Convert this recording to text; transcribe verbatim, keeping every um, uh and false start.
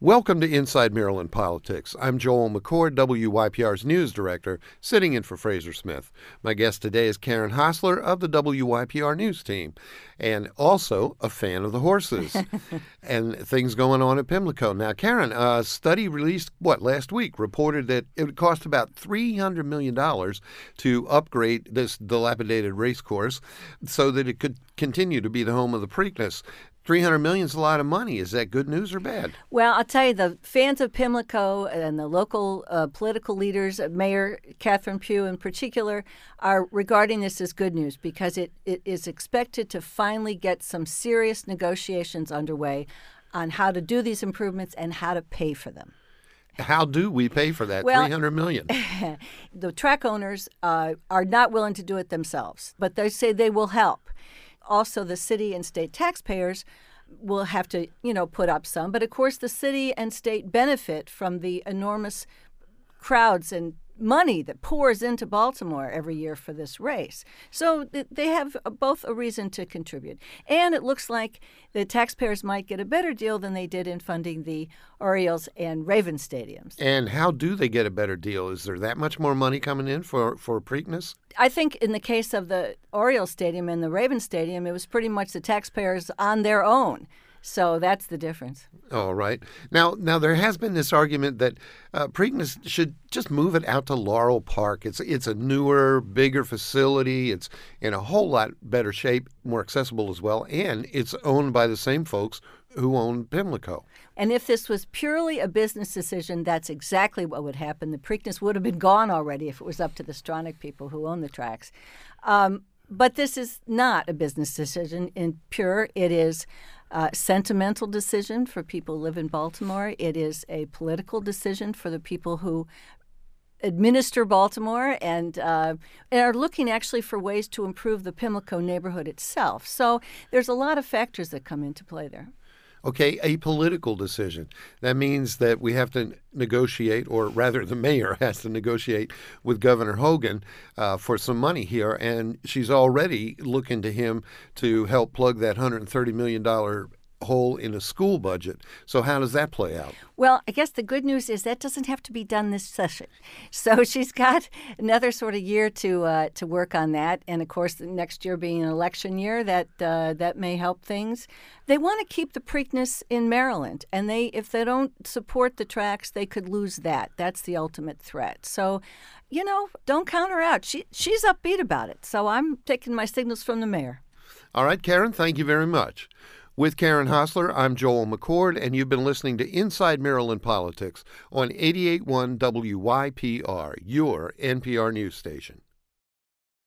Welcome to Inside Maryland Politics. I'm Joel McCord, W Y P R's news director, sitting in for Fraser Smith. My guest today is Karen Hostler of the W Y P R news team, and also a fan of the horses and things going on at Pimlico. Now, Karen, a study released, what, last week, reported that it would cost about three hundred million dollars to upgrade this dilapidated race course so that it could continue to be the home of the Preakness. three hundred million dollars is a lot of money. Is that good news or bad? Well, I'll tell you, the fans of Pimlico and the local uh, political leaders, Mayor Catherine Pugh in particular, are regarding this as good news because it, it is expected to finally get some serious negotiations underway on how to do these improvements and how to pay for them. How do we pay for that well, three hundred million dollars? The track owners uh, are not willing to do it themselves, but they say they will help. Also, the city and state taxpayers will have to, you know, put up some. But, of course, the city and state benefit from the enormous crowds and money that pours into Baltimore every year for this race. So they have both a reason to contribute. And it looks like the taxpayers might get a better deal than they did in funding the Orioles and Ravens stadiums. And how do they get a better deal? Is there that much more money coming in for, for Preakness? I think in the case of the Orioles Stadium and the Ravens Stadium, it was pretty much the taxpayers on their own. So that's the difference. All right. Now, now there has been this argument that uh, Preakness should just move it out to Laurel Park. It's it's a newer, bigger facility. It's in a whole lot better shape, more accessible as well, and it's owned by the same folks who own Pimlico. And if this was purely a business decision, that's exactly what would happen. The Preakness would have been gone already if it was up to the Stronach people who own the tracks. Um, but this is not a business decision in pure. It is a sentimental decision for people who live in Baltimore. It is a political decision for the people who administer Baltimore and, uh, and are looking actually for ways to improve the Pimlico neighborhood itself. So there's a lot of factors that come into play there. Okay, a political decision. That means that we have to negotiate, or rather the mayor has to negotiate with Governor Hogan uh, for some money here, and she's already looking to him to help plug that one hundred thirty million dollars hole in a school budget. So how does that play out? Well, I guess the good news is that doesn't have to be done this session. So she's got another sort of year to uh, to work on that. And, of course, the next year being an election year, that uh, that may help things. They want to keep the Preakness in Maryland. And they, if they don't support the tracks, they could lose that. That's the ultimate threat. So, you know, don't count her out. She, she's upbeat about it. So I'm taking my signals from the mayor. All right, Karen, thank you very much. With Karen Hostler, I'm Joel McCord, and you've been listening to Inside Maryland Politics on eighty-eight point one W Y P R, your N P R news station.